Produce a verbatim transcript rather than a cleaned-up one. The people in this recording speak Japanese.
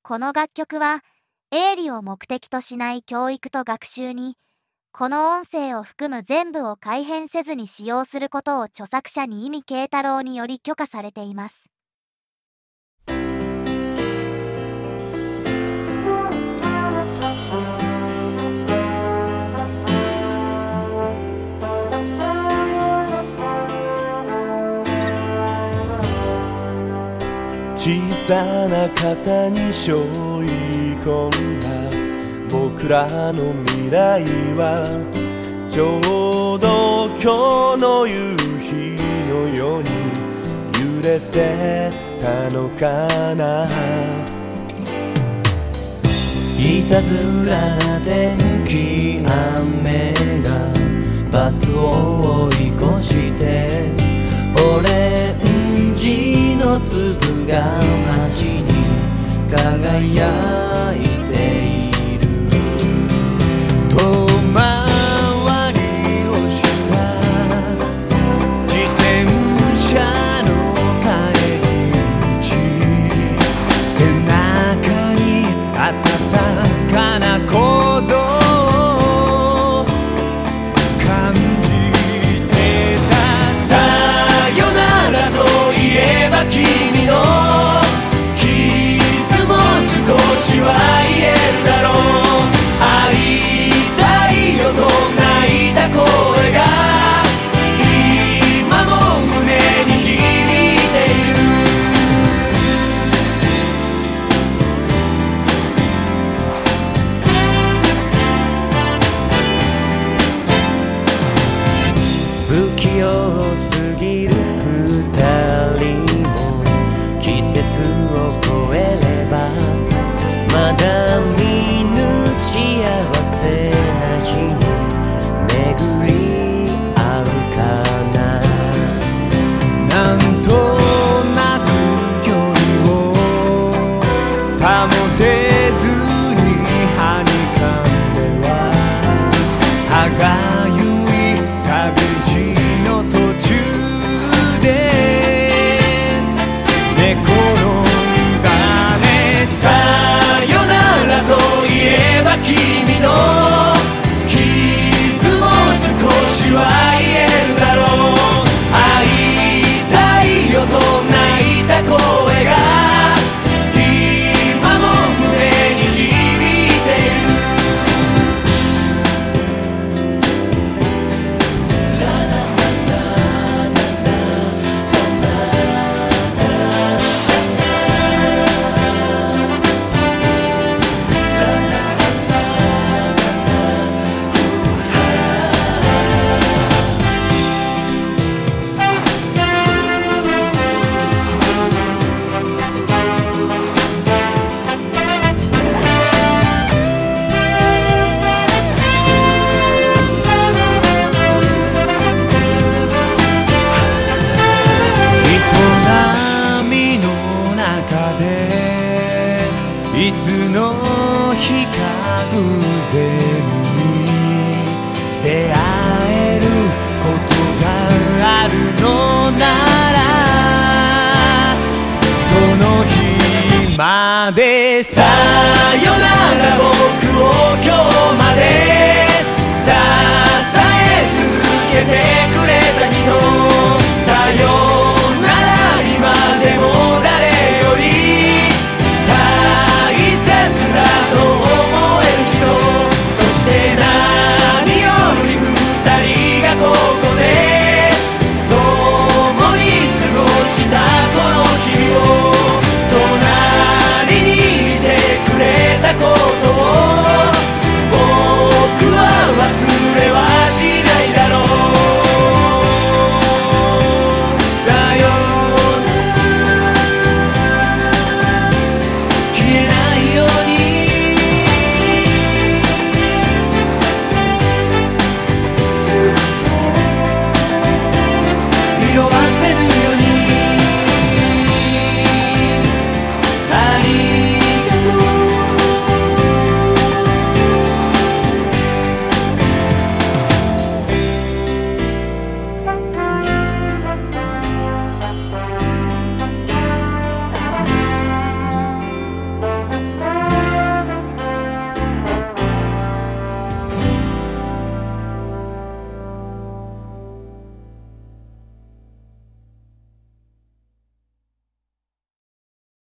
この楽曲は営利を目的としない教育と学習に、この音声を含む全部を改変せずに使用することを著作者に意味慶太郎により許可されています。 小さな型に背負い込んだ僕らの未来は、ちょうど今日の夕日のように揺れてたのかな。 いたずらな天気、雨がバスを追い越して、オレンジの粒が街に輝いている。 遠回りをした自転車の帰り道、背中に温かな鼓動を感じてた。さよならといえば君の傷も少しは癒えるだろう。会いたいよと泣いた声が今も胸に響いている。 不器用すぎる二人も季節を越えれば、まだ見ぬ幸せな日に巡り合うかな。 なんとなく距離を保てずにはにかんでは、歯がゆい旅路の途中で寝転んだね。さよならといえば君の傷も少しは癒えるだろう。会いたいよと泣いた声が今も胸に響いている。いつの日か偶然に出会えることがあるのなら、その日までさよなら僕を今日まで支え続けてくれ